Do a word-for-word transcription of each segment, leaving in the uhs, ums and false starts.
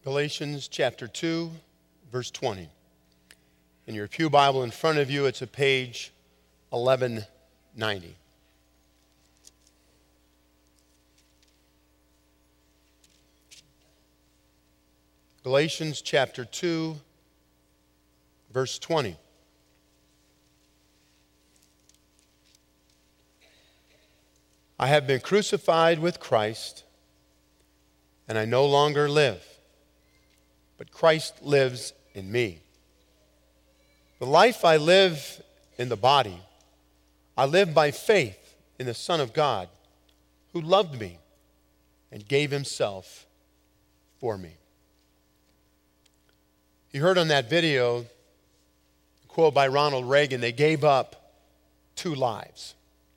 Galatians chapter two, verse twenty. In your pew Bible in front of you, it's at page eleven ninety. Galatians chapter two, verse twenty. I have been crucified with Christ, and I no longer live, but Christ lives in me. The life I live in the body, I live by faith in the Son of God, who loved me and gave himself for me. You heard on that video, a quote by Ronald Reagan, they gave up two lives.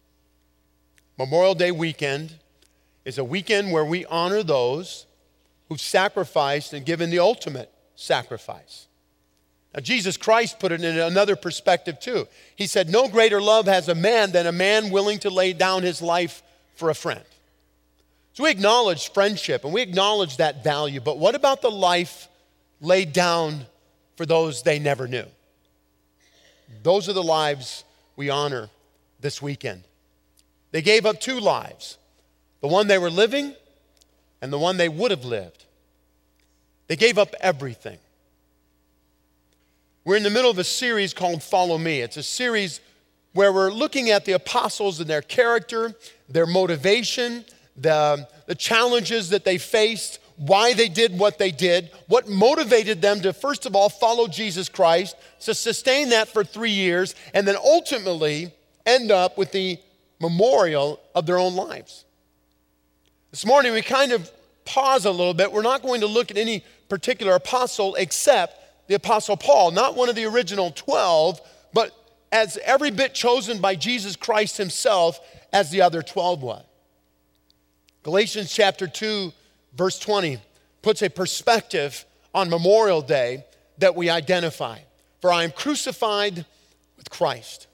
Memorial Day weekend is a weekend where we honor those who've sacrificed and given the ultimate sacrifice. Now, Jesus Christ put it in another perspective too. He said, no greater love has a man than a man willing to lay down his life for a friend. So we acknowledge friendship and we acknowledge that value, but what about the life laid down for those they never knew? Those are the lives we honor this weekend. They gave up two lives, the one they were living and the one they would have lived. They gave up everything. We're in the middle of a series called Follow Me. It's a series where we're looking at the apostles and their character, their motivation, the, the challenges that they faced, why they did what they did, what motivated them to, first of all, follow Jesus Christ, to sustain that for three years, and then ultimately end up with the memorial of their own lives. This morning we kind of pause a little bit. We're not going to look at any particular apostle except the Apostle Paul, not one of the original twelve, but as every bit chosen by Jesus Christ himself as the other twelve was. Galatians chapter two, verse twenty puts a perspective on Memorial Day that we identify. For I am crucified with Christ.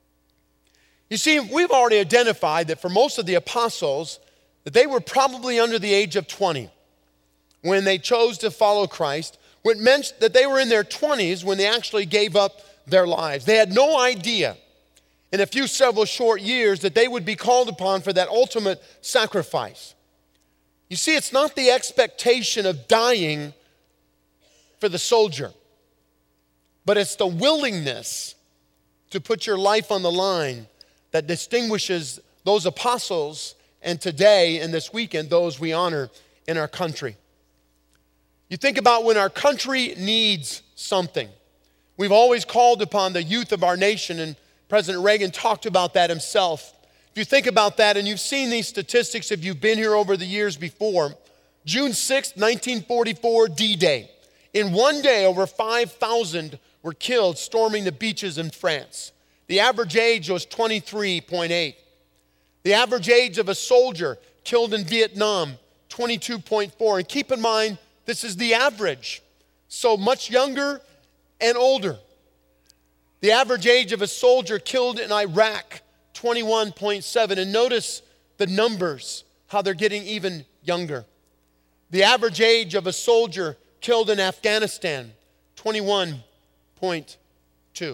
You see, we've already identified that for most of the apostles, that they were probably under the age of twenty when they chose to follow Christ, which meant that they were in their twenties when they actually gave up their lives. They had no idea in a few several short years that they would be called upon for that ultimate sacrifice. You see, it's not the expectation of dying for the soldier, but it's the willingness to put your life on the line that distinguishes those apostles and today and this weekend, those we honor in our country. You think about when our country needs something. We've always called upon the youth of our nation, and President Reagan talked about that himself. If you think about that, and you've seen these statistics if you've been here over the years before, June sixth, nineteen forty-four, D-Day. In one day, over five thousand were killed storming the beaches in France. The average age was twenty-three point eight. The average age of a soldier killed in Vietnam, twenty-two point four. And keep in mind, this is the average. So much younger and older. The average age of a soldier killed in Iraq, twenty-one point seven. And notice the numbers, how they're getting even younger. The average age of a soldier killed in Afghanistan, twenty-one point two.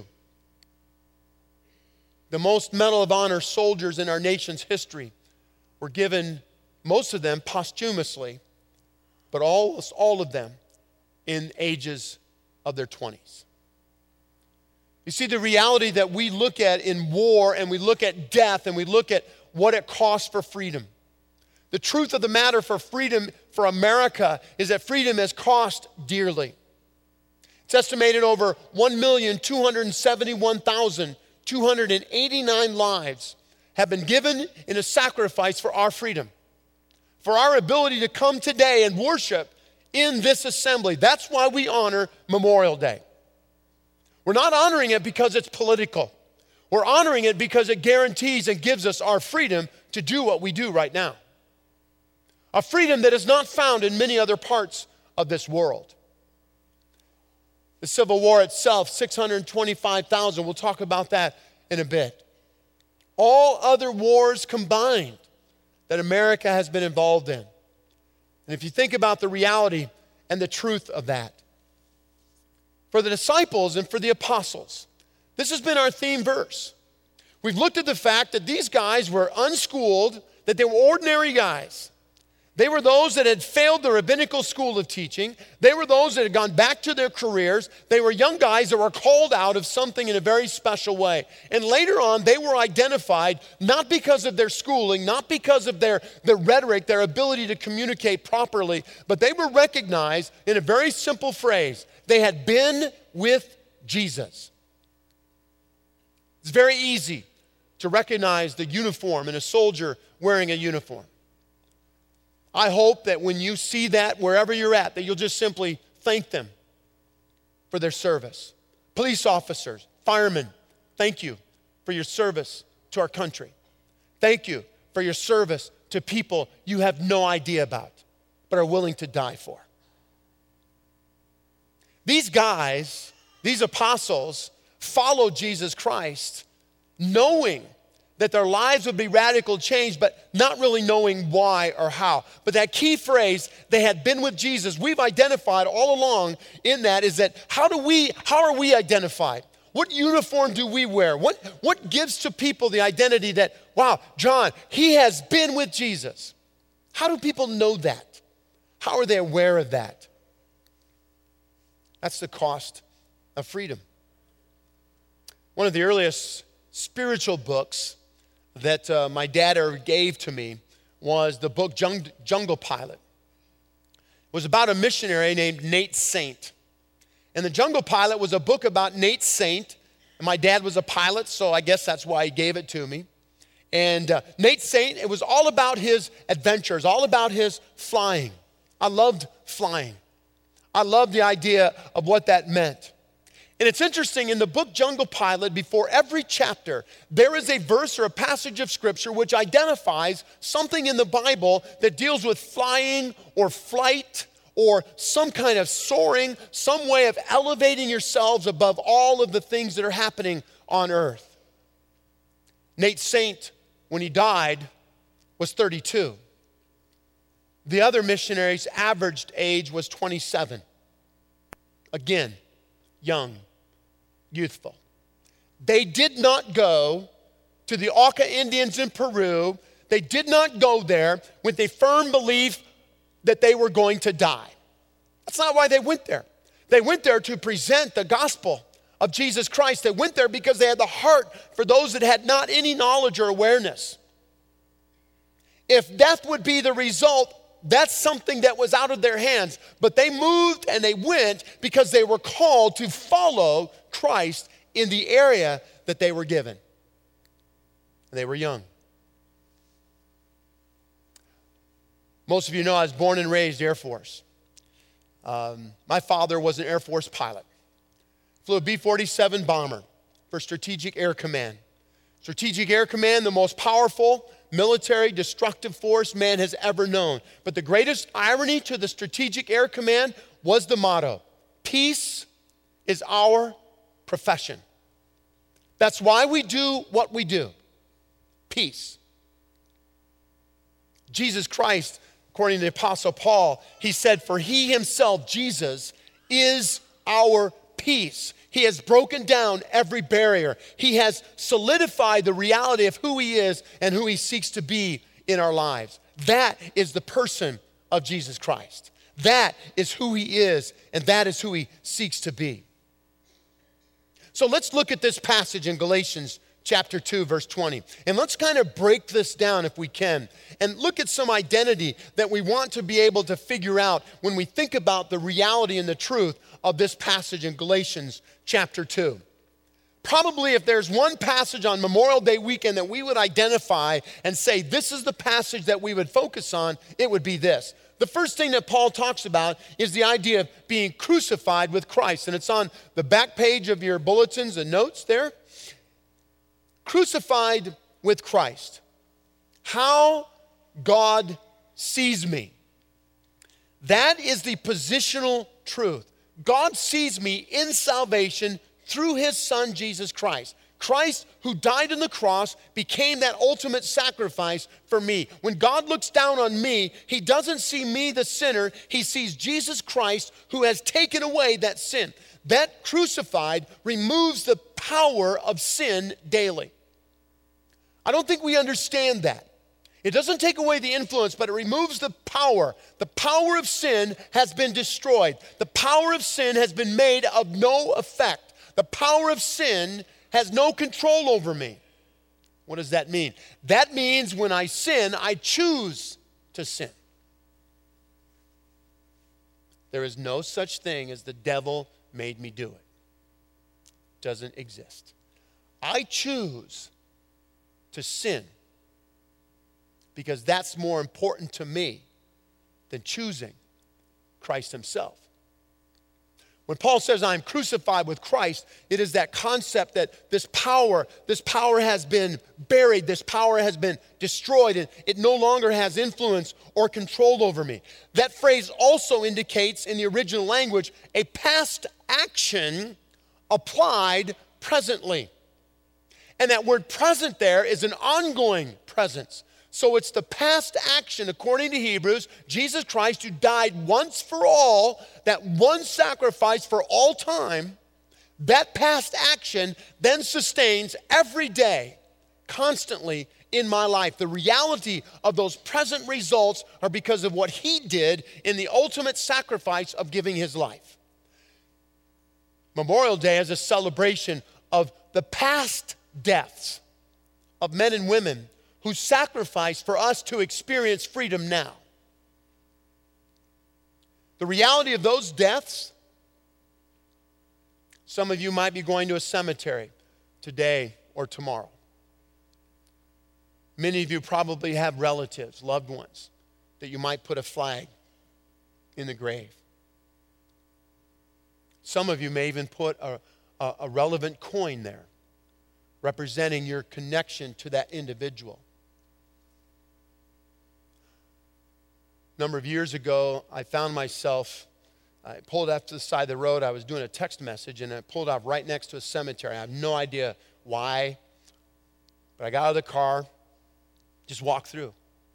The most Medal of Honor soldiers in our nation's history were given, most of them posthumously, but almost all of them in ages of their twenties. You see, the reality that we look at in war and we look at death and we look at what it costs for freedom. The truth of the matter for freedom for America is that freedom has cost dearly. It's estimated over one million two hundred seventy-one thousand two hundred eighty-nine lives have been given in a sacrifice for our freedom, for our ability to come today and worship in this assembly. That's why we honor Memorial Day. We're not honoring it because it's political. We're honoring it because it guarantees and gives us our freedom to do what we do right now. A freedom that is not found in many other parts of this world. The Civil War itself, six hundred twenty-five thousand. We'll talk about that in a bit. All other wars combined that America has been involved in. And if you think about the reality, and the truth of that. For the disciples and for the apostles, this has been our theme verse. We've looked at the fact that these guys were unschooled, that they were ordinary guys. They were those that had failed the rabbinical school of teaching. They were those that had gone back to their careers. They were young guys that were called out of something in a very special way. And later on, they were identified not because of their schooling, not because of their, their rhetoric, their ability to communicate properly, but they were recognized in a very simple phrase. They had been with Jesus. It's very easy to recognize the uniform in a soldier wearing a uniform. I hope that when you see that wherever you're at, that you'll just simply thank them for their service. Police officers, firemen, thank you for your service to our country. Thank you for your service to people you have no idea about, but are willing to die for. These guys, these apostles, followed Jesus Christ knowing that their lives would be radical change, but not really knowing why or how. But that key phrase, they had been with Jesus, we've identified all along in that is that how do we, how are we identified? What uniform do we wear? What, what gives to people the identity that, wow, John, he has been with Jesus? How do people know that? How are they aware of that? That's the cost of freedom. One of the earliest spiritual books that uh, my dad ever gave to me was the book Jung- Jungle Pilot. It was about a missionary named Nate Saint. And the Jungle Pilot was a book about Nate Saint. And my dad was a pilot, so I guess that's why he gave it to me. And uh, Nate Saint, it was all about his adventures, all about his flying. I loved flying. I loved the idea of what that meant. And it's interesting, in the book Jungle Pilot, before every chapter, there is a verse or a passage of scripture which identifies something in the Bible that deals with flying or flight or some kind of soaring, some way of elevating yourselves above all of the things that are happening on earth. Nate Saint, when he died, was thirty-two. The other missionaries' averaged age was twenty-seven. Again, young, youthful. They did not go to the Auca Indians in Peru. They did not go there with a firm belief that they were going to die. That's not why they went there. They went there to present the gospel of Jesus Christ. They went there because they had the heart for those that had not any knowledge or awareness. If death would be the result, that's something that was out of their hands. But they moved and they went because they were called to follow Christ in the area that they were given. They were young. Most of you know I was born and raised Air Force. Um, my father was an Air Force pilot. Flew a B forty-seven bomber for Strategic Air Command. Strategic Air Command, the most powerful military destructive force man has ever known. But the greatest irony to the Strategic Air Command was the motto, peace is our profession. That's why we do what we do. Peace. Jesus Christ, according to the Apostle Paul, he said, for he himself, Jesus, is our peace. He has broken down every barrier. He has solidified the reality of who he is and who he seeks to be in our lives. That is the person of Jesus Christ. That is who he is, and that is who he seeks to be. So let's look at this passage in Galatians chapter two, verse twenty. And let's kind of break this down if we can and look at some identity that we want to be able to figure out when we think about the reality and the truth of this passage in Galatians chapter two. Probably if there's one passage on Memorial Day weekend that we would identify and say this is the passage that we would focus on, it would be this. The first thing that Paul talks about is the idea of being crucified with Christ. And it's on the back page of your bulletins and notes there. Crucified with Christ. How God sees me. That is the positional truth. God sees me in salvation through his son, Jesus Christ. Christ, who died on the cross, became that ultimate sacrifice for me. When God looks down on me, he doesn't see me, the sinner. He sees Jesus Christ, who has taken away that sin. That crucified removes the power of sin daily. I don't think we understand that. It doesn't take away the influence, but it removes the power. The power of sin has been destroyed. The power of sin has been made of no effect. The power of sin has no control over me. What does that mean? That means when I sin, I choose to sin. There is no such thing as the devil made me do it. It doesn't exist. I choose to sin because that's more important to me than choosing Christ himself. When Paul says I'm crucified with Christ, it is that concept that this power, this power has been buried, this power has been destroyed, and it no longer has influence or control over me. That phrase also indicates in the original language a past action applied presently. And that word present there is an ongoing presence. So it's the past action, according to Hebrews, Jesus Christ, who died once for all, that one sacrifice for all time, that past action then sustains every day, constantly in my life. The reality of those present results are because of what he did in the ultimate sacrifice of giving his life. Memorial Day is a celebration of the past deaths of men and women who sacrificed for us to experience freedom now. The reality of those deaths, some of you might be going to a cemetery today or tomorrow. Many of you probably have relatives, loved ones, that you might put a flag in the grave. Some of you may even put a, a, a relevant coin there, representing your connection to that individual. A number of years ago, I found myself, I pulled up to the side of the road. I was doing a text message, and I pulled up right next to a cemetery. I have no idea why, but I got out of the car, just walked through.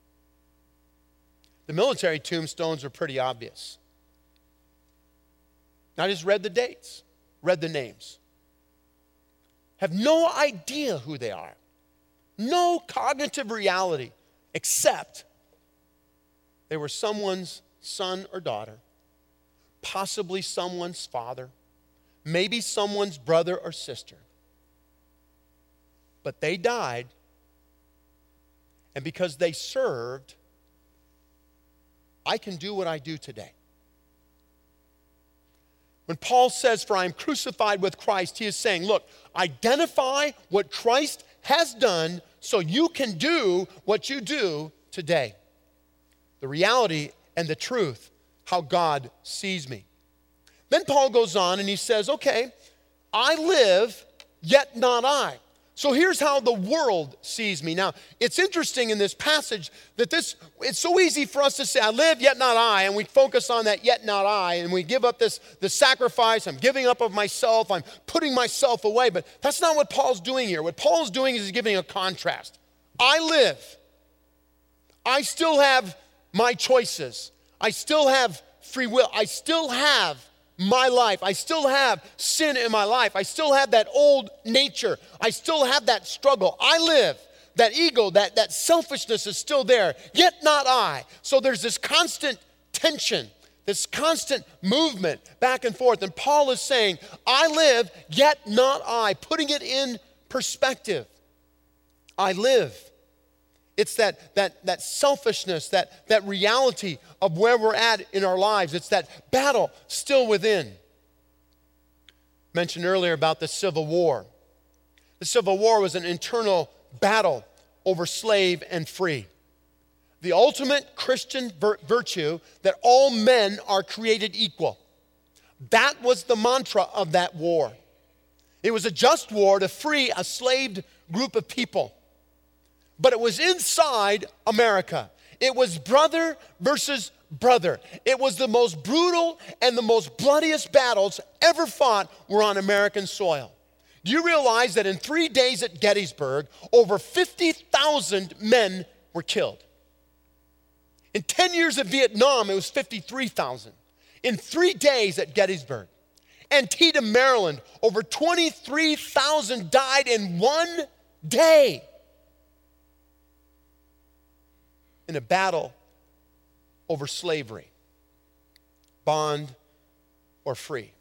The military tombstones are pretty obvious. I just read the dates, read the names. Have no idea who they are. No cognitive reality, except they were someone's son or daughter, possibly someone's father, maybe someone's brother or sister. But they died, and because they served, I can do what I do today. When Paul says, for I am crucified with Christ, he is saying, look, identify what Christ has done so you can do what you do today. The reality and the truth, how God sees me. Then Paul goes on and he says, okay, I live, yet not I. So here's how the world sees me. Now, it's interesting in this passage that this, it's so easy for us to say, I live, yet not I, and we focus on that yet not I, and we give up this, this sacrifice, I'm giving up of myself, I'm putting myself away, but that's not what Paul's doing here. What Paul's doing is he's giving a contrast. I live. I still have my choices. I still have free will. I still have my life. I still have sin in my life. I still have that old nature. I still have that struggle. I live. That ego, that, that selfishness is still there, yet not I. So there's this constant tension, this constant movement back and forth. And Paul is saying, I live, yet not I, putting it in perspective. I live. It's that, that, that selfishness, that, that reality of where we're at in our lives. It's that battle still within. Mentioned earlier about the Civil War. The Civil War was an internal battle over slave and free. The ultimate Christian vir- virtue that all men are created equal. That was the mantra of that war. It was a just war to free a slaved group of people. But it was inside America. It was brother versus brother. It was the most brutal and the most bloodiest battles ever fought were on American soil. Do you realize that in three days at Gettysburg, over fifty thousand men were killed? In ten years of Vietnam, it was fifty-three thousand. In three days at Gettysburg. Antietam, Maryland, over twenty-three thousand died in one day in a battle over slavery, bond or free.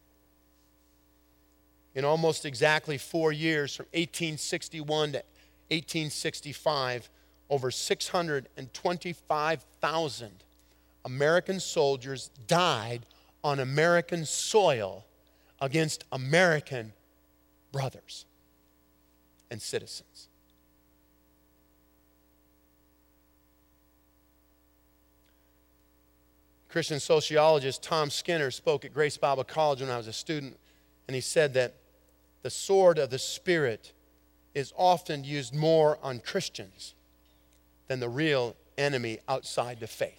In almost exactly four years, from eighteen sixty-one to eighteen sixty-five, over six hundred twenty-five thousand American soldiers died on American soil against American brothers and citizens. Christian sociologist Tom Skinner spoke at Grace Bible College when I was a student, and he said that the sword of the Spirit is often used more on Christians than the real enemy outside the faith.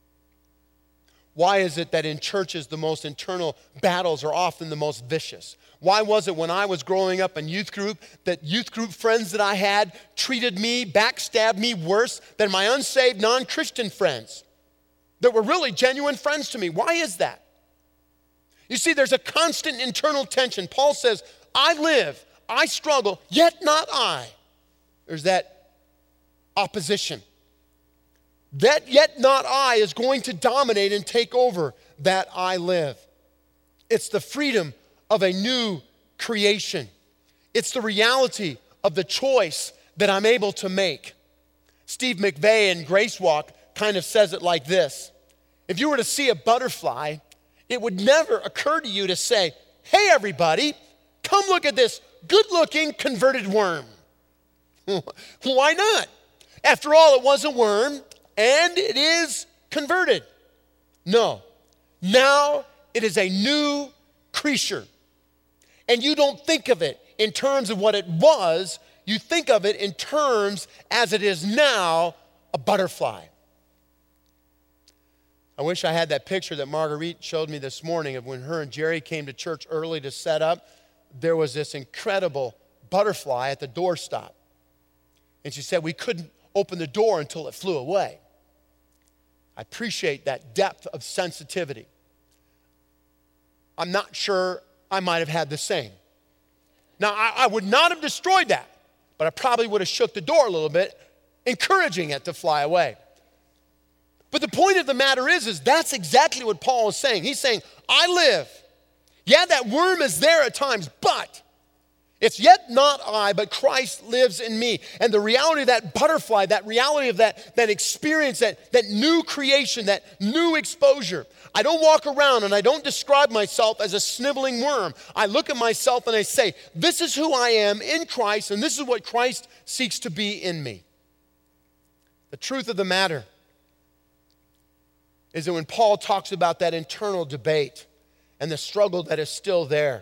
Why is it that in churches the most internal battles are often the most vicious? Why was it when I was growing up in youth group that youth group friends that I had treated me, backstabbed me worse than my unsaved non-Christian friends that were really genuine friends to me? Why is that? You see, there's a constant internal tension. Paul says, I live, I struggle, yet not I. There's that opposition. That yet not I is going to dominate and take over that I live. It's the freedom of a new creation. It's the reality of the choice that I'm able to make. Steve McVey in Grace Walk kind of says it like this. If you were to see a butterfly, it would never occur to you to say, hey everybody, come look at this good-looking converted worm. Why not? After all, it was a worm, and it is converted. No. Now it is a new creature. And you don't think of it in terms of what it was. You think of it in terms as it is now, a butterfly. I wish I had that picture that Marguerite showed me this morning of when her and Jerry came to church early to set up. There was this incredible butterfly at the doorstop. And she said we couldn't open the door until it flew away. I appreciate that depth of sensitivity. I'm not sure I might have had the same. Now, I, I would not have destroyed that, but I probably would have shook the door a little bit, encouraging it to fly away. But the point of the matter is, is that's exactly what Paul is saying. He's saying, I live. Yeah, that worm is there at times, but it's yet not I, but Christ lives in me. And the reality of that butterfly, that reality of that, that experience, that, that new creation, that new exposure. I don't walk around and I don't describe myself as a sniveling worm. I look at myself and I say, this is who I am in Christ, and this is what Christ seeks to be in me. The truth of the matter is that when Paul talks about that internal debate and the struggle that is still there,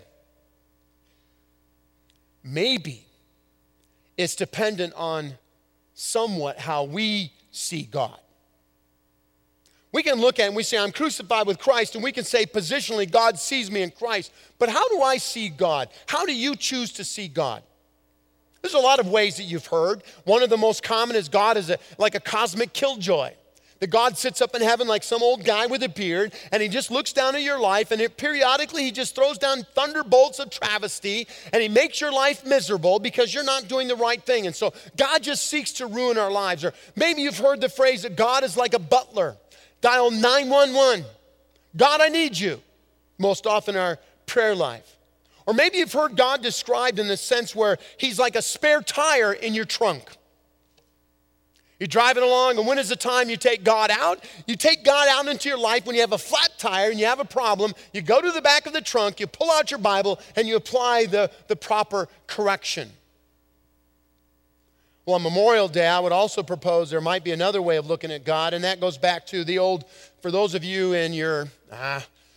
maybe it's dependent on somewhat how we see God. We can look at it and we say, I'm crucified with Christ, and we can say positionally, God sees me in Christ. But how do I see God? How do you choose to see God? There's a lot of ways that you've heard. One of the most common is God is a, like a cosmic killjoy. That God sits up in heaven like some old guy with a beard, and he just looks down at your life, and it, periodically he just throws down thunderbolts of travesty, and he makes your life miserable because you're not doing the right thing. And so God just seeks to ruin our lives. Or maybe you've heard the phrase that God is like a butler. Dial nine one one. God, I need you. Most often our prayer life. Or maybe you've heard God described in the sense where he's like a spare tire in your trunk. You're driving along, and when is the time you take God out? You take God out into your life when you have a flat tire and you have a problem. You go to the back of the trunk, you pull out your Bible, and you apply the, the proper correction. Well, on Memorial Day, I would also propose there might be another way of looking at God, and that goes back to the old, for those of you in your, ah,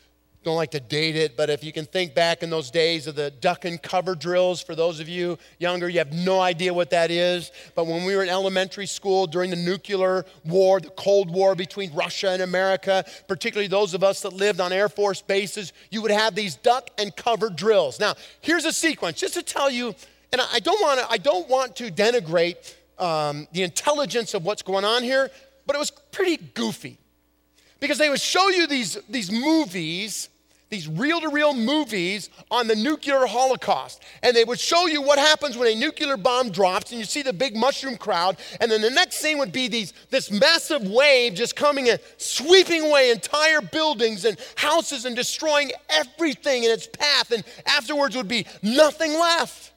don't like to date it, but if you can think back in those days of the duck and cover drills, for those of you younger, you have no idea what that is. But when we were in elementary school during the nuclear war, the Cold War between Russia and America, particularly those of us that lived on Air Force bases, you would have these duck and cover drills. Now, here's a sequence, just to tell you, and I don't want to, I don't want to denigrate um, the intelligence of what's going on here, but it was pretty goofy. Because they would show you these, these movies, these reel-to-reel movies on the nuclear holocaust. And they would show you what happens when a nuclear bomb drops, and you see the big mushroom crowd, and then the next scene would be these, this massive wave just coming and sweeping away entire buildings and houses and destroying everything in its path, and afterwards would be nothing left.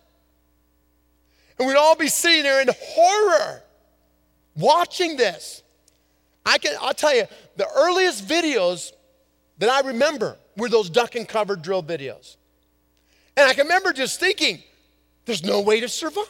And we'd all be sitting there in horror watching this. I can, I'll tell you, the earliest videos that I remember were those duck and cover drill videos. And I can remember just thinking, there's no way to survive.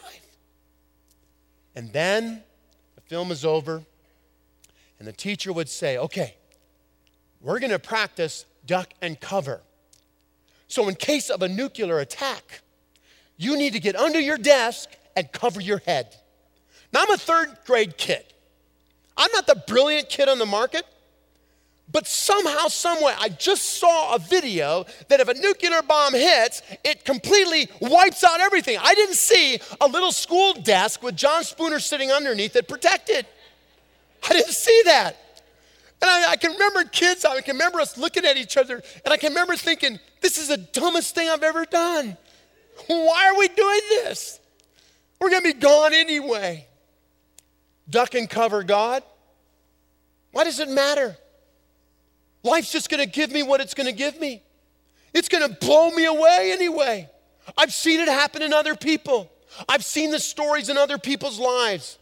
And then the film is over, and the teacher would say, okay, we're going to practice duck and cover. So in case of a nuclear attack, you need to get under your desk and cover your head. Now, I'm a third grade kid. I'm not the brilliant kid on the market, but somehow, someway, I just saw a video that if a nuclear bomb hits, it completely wipes out everything. I didn't see a little school desk with John Spooner sitting underneath it protected. I didn't see that. And I, I can remember kids, I can remember us looking at each other, and I can remember thinking, this is the dumbest thing I've ever done. Why are we doing this? We're going to be gone anyway. Duck and cover God? Why does it matter? Life's just going to give me what it's going to give me. It's going to blow me away anyway. I've seen it happen in other people. I've seen the stories in other people's lives.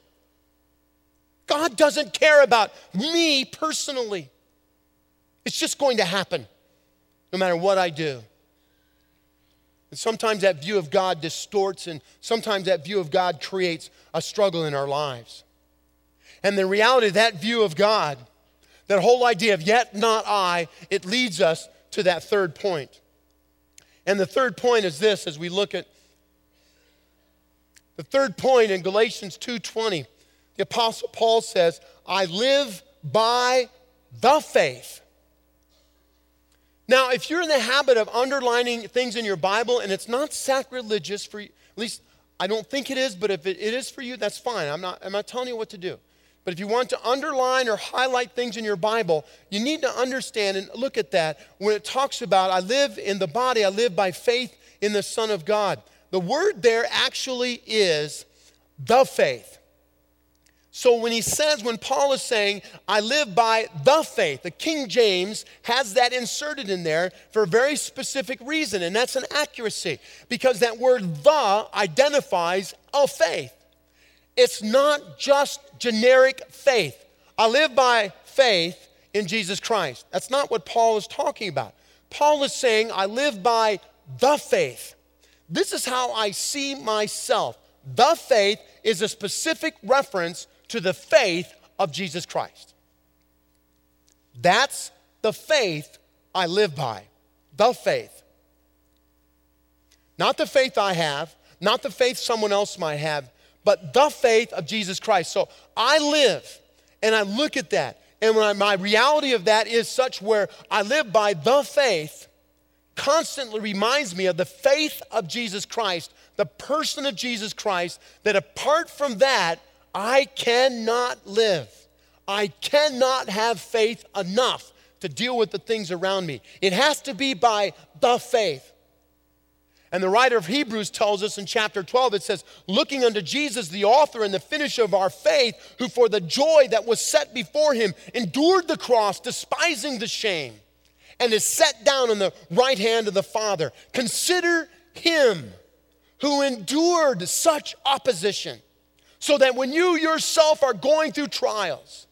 God doesn't care about me personally. It's just going to happen no matter what I do. And sometimes that view of God distorts, and sometimes that view of God creates a struggle in our lives. And the reality of that view of God, that whole idea of yet not I, it leads us to that third point. And the third point is this, as we look at the third point in Galatians two twenty, the Apostle Paul says, I live by the faith. Now, if you're in the habit of underlining things in your Bible, and it's not sacrilegious for you, at least I don't think it is, but if it, it is for you, that's fine. I'm not, I'm not telling you what to do. But if you want to underline or highlight things in your Bible, you need to understand and look at that. When it talks about, I live in the body, I live by faith in the Son of God. The word there actually is the faith. So when he says, when Paul is saying, I live by the faith, the King James has that inserted in there for a very specific reason, and that's an accuracy, because that word the identifies a faith. It's not just generic faith. I live by faith in Jesus Christ. That's not what Paul is talking about. Paul is saying, I live by the faith. This is how I see myself. The faith is a specific reference to the faith of Jesus Christ. That's the faith I live by. The faith. Not the faith I have, not the faith someone else might have, but the faith of Jesus Christ. So I live and I look at that, and when I, my reality of that is such where I live by the faith constantly reminds me of the faith of Jesus Christ, the person of Jesus Christ, that apart from that, I cannot live. I cannot have faith enough to deal with the things around me. It has to be by the faith. And the writer of Hebrews tells us in chapter twelve, it says, looking unto Jesus, the author and the finisher of our faith, who for the joy that was set before him endured the cross, despising the shame, and is set down on the right hand of the Father. Consider him who endured such opposition, so that when you yourself are going through trials,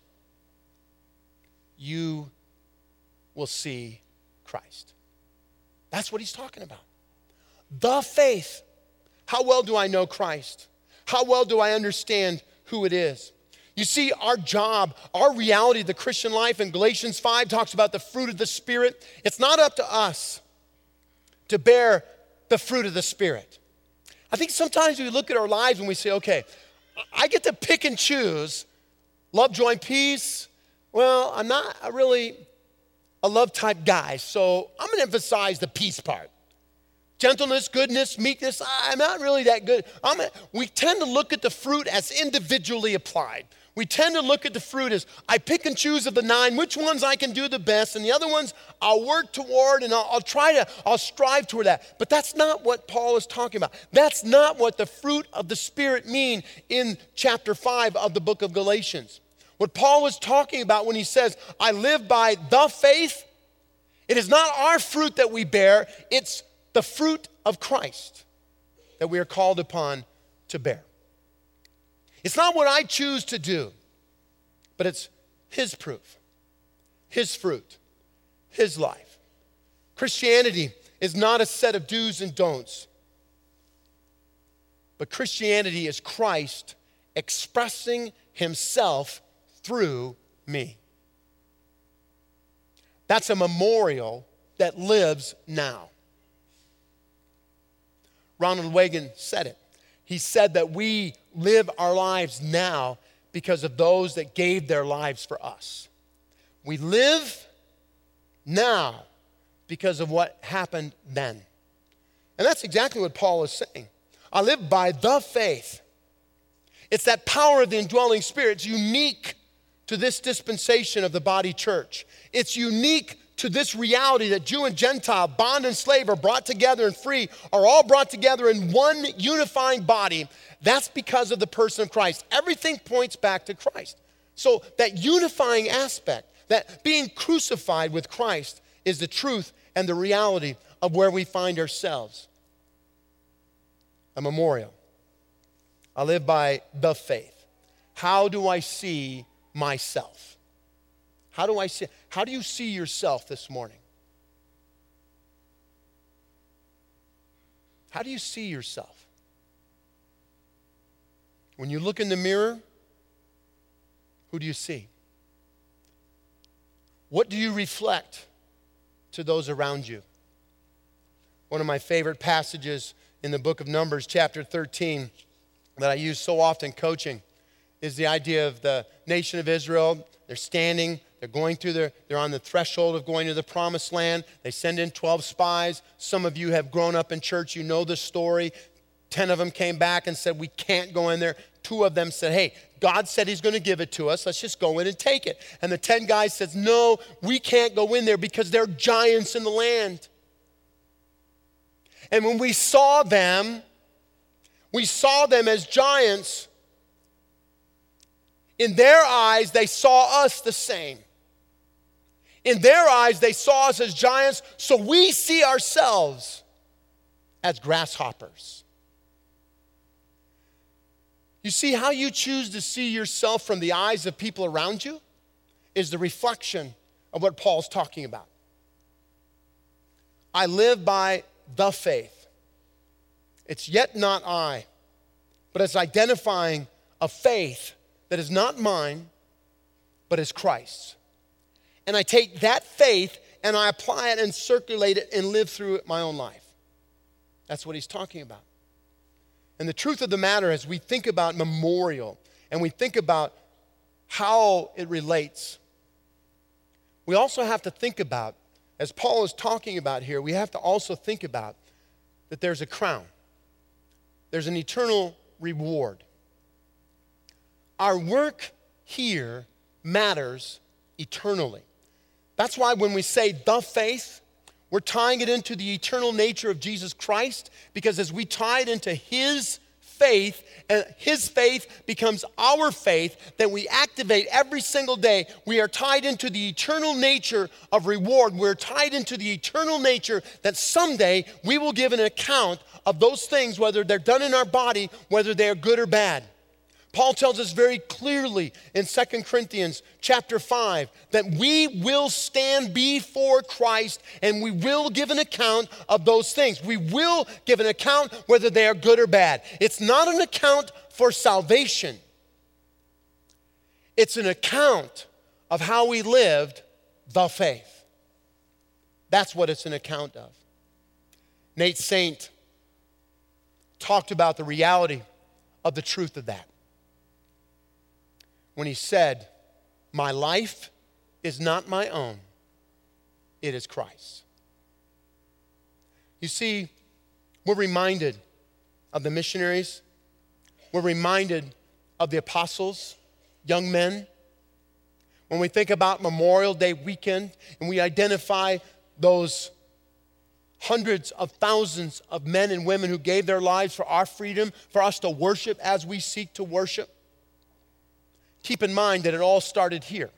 you will see Christ. That's what he's talking about. The faith. How well do I know Christ? How well do I understand who it is? You see, our job, our reality of the Christian life in Galatians five talks about the fruit of the Spirit. It's not up to us to bear the fruit of the Spirit. I think sometimes we look at our lives and we say, okay, I get to pick and choose love, joy, and peace. Well, I'm not really a love type guy, so I'm going to emphasize the peace part. Gentleness, goodness, meekness, I'm not really that good. I'm a, we tend to look at the fruit as individually applied. We tend to look at the fruit as I pick and choose of the nine, which ones I can do the best, and the other ones I'll work toward and I'll, I'll try to, I'll strive toward that. But that's not what Paul is talking about. That's not what the fruit of the Spirit mean in chapter five of the book of Galatians. What Paul is talking about when he says, I live by the faith, it is not our fruit that we bear, it's the fruit of Christ that we are called upon to bear. It's not what I choose to do, but it's his proof, his fruit, his life. Christianity is not a set of do's and don'ts, but Christianity is Christ expressing himself through me. That's a memorial that lives now. Ronald Reagan said it. He said that we live our lives now because of those that gave their lives for us. We live now because of what happened then. And that's exactly what Paul is saying. I live by the faith. It's that power of the indwelling Spirit. It's unique to this dispensation of the body church. It's unique to this reality that Jew and Gentile, bond and slave are brought together and free, are all brought together in one unifying body. That's because of the person of Christ. Everything points back to Christ. So that unifying aspect, that being crucified with Christ, is the truth and the reality of where we find ourselves. A memorial. I live by the faith. How do I see myself? How do I see? How do you see yourself this morning? How do you see yourself? When you look in the mirror, who do you see? What do you reflect to those around you? One of my favorite passages in the book of Numbers, chapter thirteen, that I use so often coaching, is the idea of the nation of Israel. They're standing, they're going through their, they're on the threshold of going to the promised land. They send in twelve spies. Some of you have grown up in church, you know the story. Ten of them came back and said, we can't go in there. Two of them said, hey, God said he's going to give it to us. Let's just go in and take it. And the ten guys said, no, we can't go in there because there are giants in the land. And when we saw them, we saw them as giants. In their eyes, they saw us the same. In their eyes, they saw us as giants, so we see ourselves as grasshoppers. You see, how you choose to see yourself from the eyes of people around you is the reflection of what Paul's talking about. I live by the faith. It's yet not I, but it's identifying a faith that is not mine, but is Christ's. And I take that faith and I apply it and circulate it and live through it my own life. That's what he's talking about. And the truth of the matter is, we think about memorial and we think about how it relates. We also have to think about, as Paul is talking about here, we have to also think about that there's a crown. There's an eternal reward. Our work here matters eternally. That's why when we say the faith, we're tying it into the eternal nature of Jesus Christ, because as we tie it into his faith, and his faith becomes our faith that we activate every single day, we are tied into the eternal nature of reward. We're tied into the eternal nature that someday we will give an account of those things, whether they're done in our body, whether they are good or bad. Paul tells us very clearly in Second Corinthians chapter five that we will stand before Christ and we will give an account of those things. We will give an account whether they are good or bad. It's not an account for salvation. It's an account of how we lived the faith. That's what it's an account of. Nate Saint talked about the reality of the truth of that when he said, "My life is not my own, it is Christ's." You see, we're reminded of the missionaries. We're reminded of the apostles, young men. When we think about Memorial Day weekend and we identify those hundreds of thousands of men and women who gave their lives for our freedom, for us to worship as we seek to worship, keep in mind that it all started here.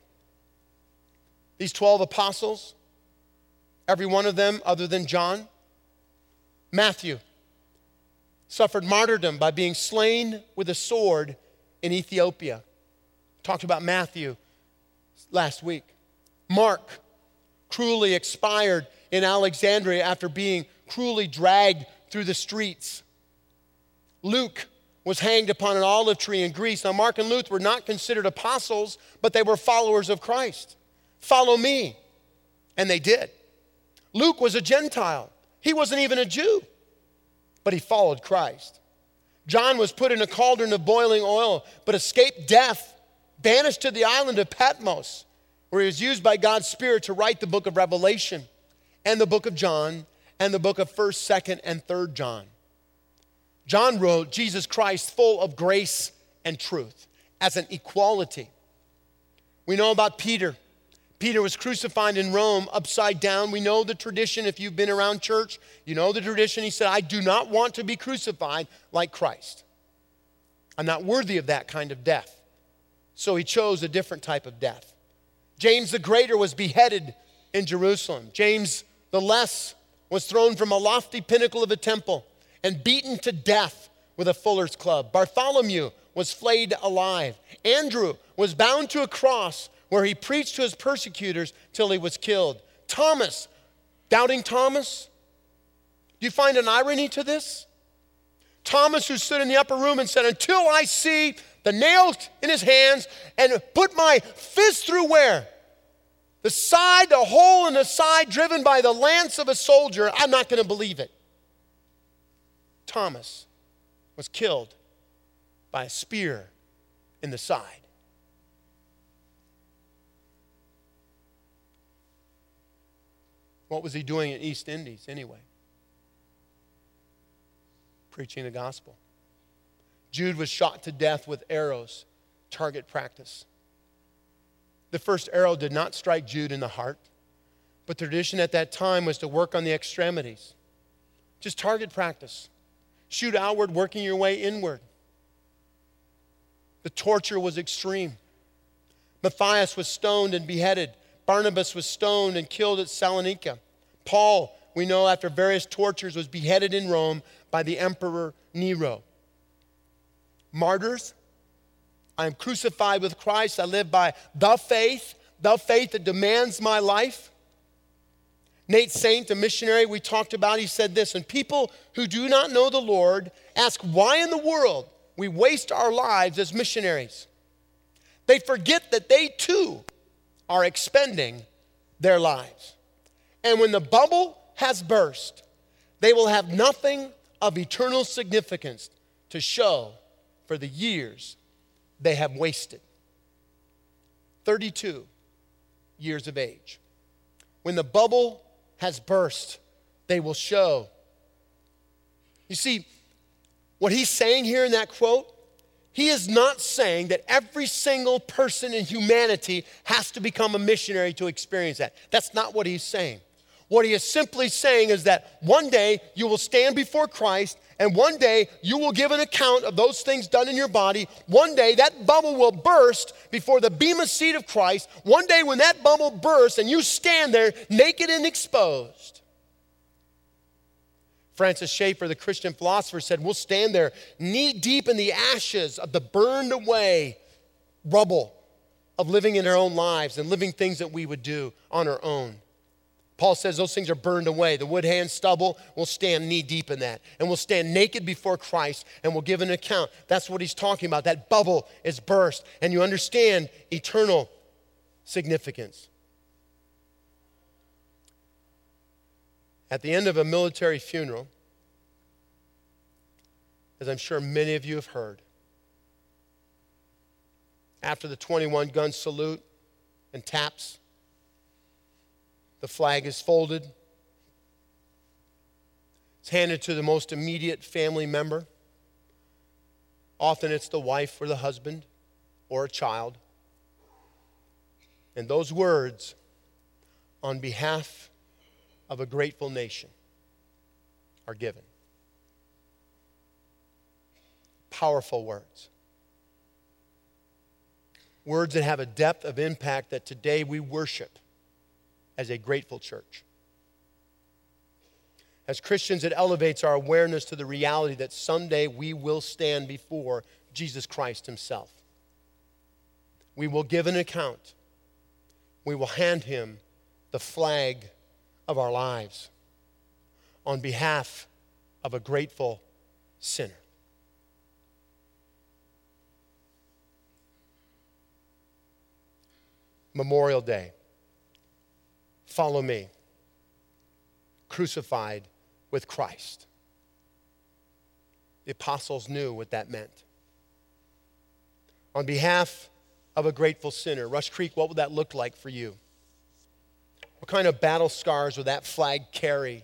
These twelve apostles, every one of them other than John, Matthew, suffered martyrdom by being slain with a sword in Ethiopia. Talked about Matthew last week. Mark cruelly expired in Alexandria after being cruelly dragged through the streets. Luke was hanged upon an olive tree in Greece. Now, Mark and Luke were not considered apostles, but they were followers of Christ. Follow me. And they did. Luke was a Gentile. He wasn't even a Jew, but he followed Christ. John was put in a cauldron of boiling oil, but escaped death, banished to the island of Patmos, where he was used by God's Spirit to write the book of Revelation and the book of John and the book of first, second, and third John. John wrote Jesus Christ full of grace and truth as an equality. We know about Peter. Peter was crucified in Rome upside down. We know the tradition. If you've been around church, you know the tradition. He said, "I do not want to be crucified like Christ. I'm not worthy of that kind of death." So he chose a different type of death. James the Greater was beheaded in Jerusalem. James the Less was thrown from a lofty pinnacle of a temple and beaten to death with a fuller's club. Bartholomew was flayed alive. Andrew was bound to a cross where he preached to his persecutors till he was killed. Thomas, doubting Thomas, do you find an irony to this? Thomas, who stood in the upper room and said, "Until I see the nails in his hands and put my fist through where? The side, the hole in the side driven by the lance of a soldier, I'm not going to believe it." Thomas was killed by a spear in the side. What was he doing in East Indies anyway? Preaching the gospel. Jude was shot to death with arrows, target practice. The first arrow did not strike Jude in the heart, but tradition at that time was to work on the extremities. Just target practice. Shoot outward, working your way inward. The torture was extreme. Matthias was stoned and beheaded. Barnabas was stoned and killed at Salonika. Paul, we know after various tortures, was beheaded in Rome by the Emperor Nero. Martyrs, I am crucified with Christ. I live by the faith, the faith that demands my life. Nate Saint, a missionary we talked about, he said this, "And people who do not know the Lord ask why in the world we waste our lives as missionaries. They forget that they too are expending their lives. And when the bubble has burst, they will have nothing of eternal significance to show for the years they have wasted." thirty-two years of age. When the bubble has burst, they will show. You see, what he's saying here in that quote, he is not saying that every single person in humanity has to become a missionary to experience that. That's not what he's saying. What he is simply saying is that one day you will stand before Christ, and one day you will give an account of those things done in your body. One day that bubble will burst before the bema seat of Christ. One day when that bubble bursts and you stand there naked and exposed. Francis Schaeffer, the Christian philosopher, said, "We'll stand there knee deep in the ashes of the burned away rubble of living in our own lives and living things that we would do on our own. Paul says those things are burned away. The wood, hay, and stubble will stand knee deep in that. And we'll stand naked before Christ and we'll give an account. That's what he's talking about. That bubble is burst. And you understand eternal significance. At the end of a military funeral, as I'm sure many of you have heard, after the twenty-one gun salute and taps, the flag is folded. It's handed to the most immediate family member. Often it's the wife or the husband or a child. And those words, on behalf of a grateful nation, are given. Powerful words. Words that have a depth of impact that today we worship as a grateful church. As Christians, it elevates our awareness to the reality that someday we will stand before Jesus Christ himself. We will give an account. We will hand him the flag of our lives on behalf of a grateful sinner. Memorial Day. Follow me. Crucified with Christ. The apostles knew what that meant. On behalf of a grateful sinner, Rush Creek, what would that look like for you? What kind of battle scars would that flag carry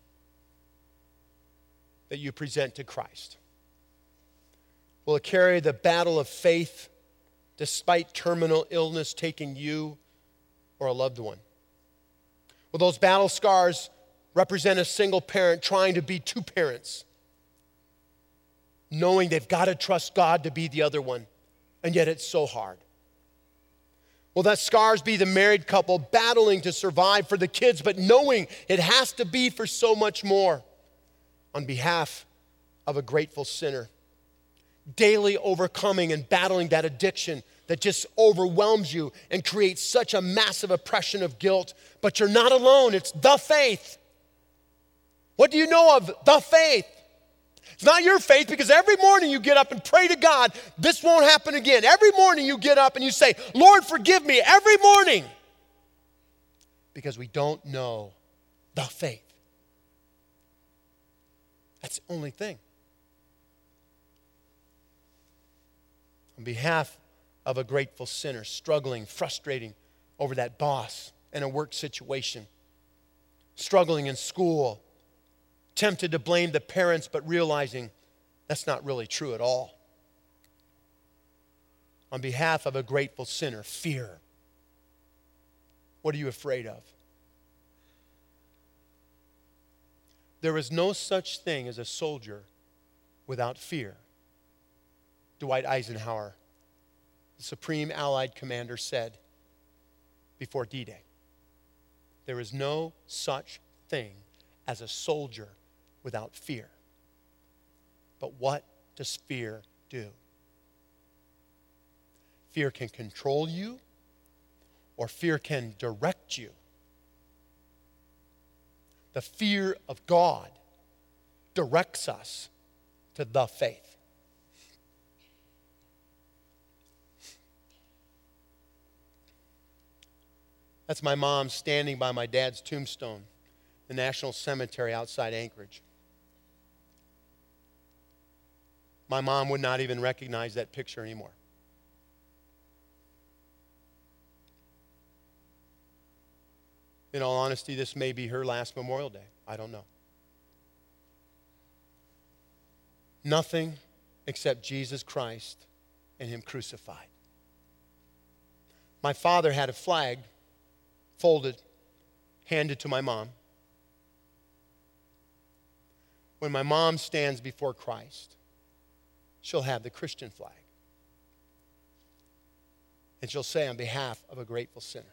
that you present to Christ? Will it carry the battle of faith despite terminal illness taking you or a loved one? Will those battle scars represent a single parent trying to be two parents, knowing they've got to trust God to be the other one, and yet it's so hard? Will that scars be the married couple battling to survive for the kids, but knowing it has to be for so much more on behalf of a grateful sinner? Daily overcoming and battling that addiction that just overwhelms you and creates such a massive oppression of guilt. But you're not alone. It's the faith. What do you know of the faith? It's not your faith, because every morning you get up and pray to God, this won't happen again. Every morning you get up and you say, Lord, forgive me, every morning. Because we don't know the faith. That's the only thing. On behalf of a grateful sinner, struggling, frustrating over that boss in a work situation, struggling in school, tempted to blame the parents, but realizing that's not really true at all. On behalf of a grateful sinner, fear. What are you afraid of? There is no such thing as a soldier without fear. Dwight Eisenhower, the Supreme Allied Commander, said before D-Day, there is no such thing as a soldier without fear. But what does fear do? Fear can control you, or fear can direct you. The fear of God directs us to the faith. That's my mom standing by my dad's tombstone, the National Cemetery outside Anchorage. My mom would not even recognize that picture anymore. In all honesty, this may be her last Memorial Day. I don't know. Nothing except Jesus Christ and him crucified. My father had a flag folded, handed to my mom. When my mom stands before Christ, she'll have the Christian flag. And she'll say, on behalf of a grateful sinner.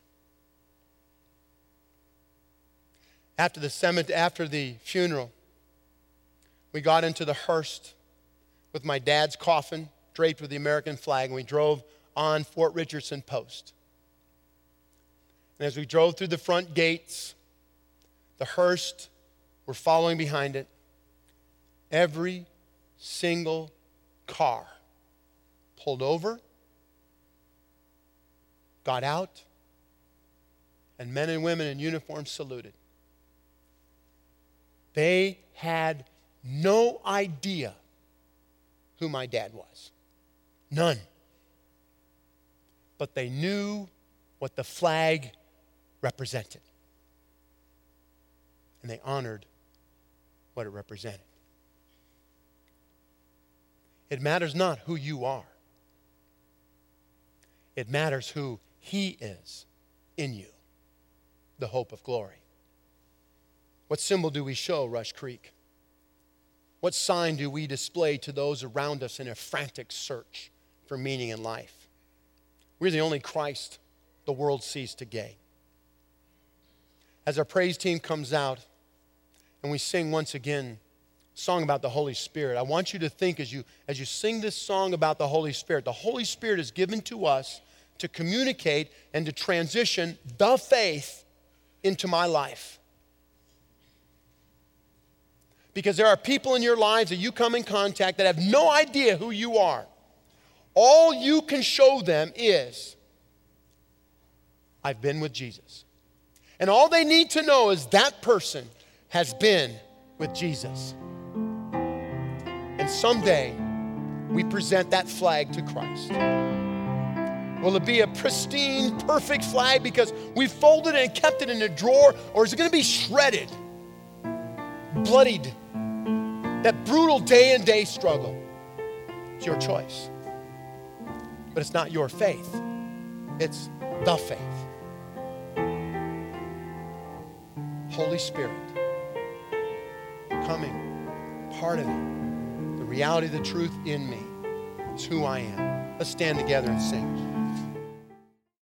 After the cemetery, after the funeral, we got into the hearse with my dad's coffin draped with the American flag, and we drove on Fort Richardson Post. And as we drove through the front gates, The hearse were following behind it. Every single car pulled over, got out, and men and women in uniform saluted. They had no idea who my dad was. None. But they knew what the flag represented. And they honored what it represented. It matters not who you are. It matters who He is in you, the hope of glory. What symbol do we show, Rush Creek? What sign do we display to those around us in a frantic search for meaning in life? We're the only Christ the world sees today. As our praise team comes out and we sing once again a song about the Holy Spirit, I want you to think as you, as you sing this song about the Holy Spirit, the Holy Spirit is given to us to communicate and to transition the faith into my life. Because there are people in your lives that you come in contact that have no idea who you are. All you can show them is, I've been with Jesus. And all they need to know is that person has been with Jesus. And someday, we present that flag to Christ. Will it be a pristine, perfect flag because we folded it and kept it in a drawer? Or is it going to be shredded, bloodied? That brutal day and day struggle. It's your choice. But it's not your faith. It's the faith. Holy Spirit, coming, part of it, the reality, the truth in me. It's who I am. Let's stand together and sing.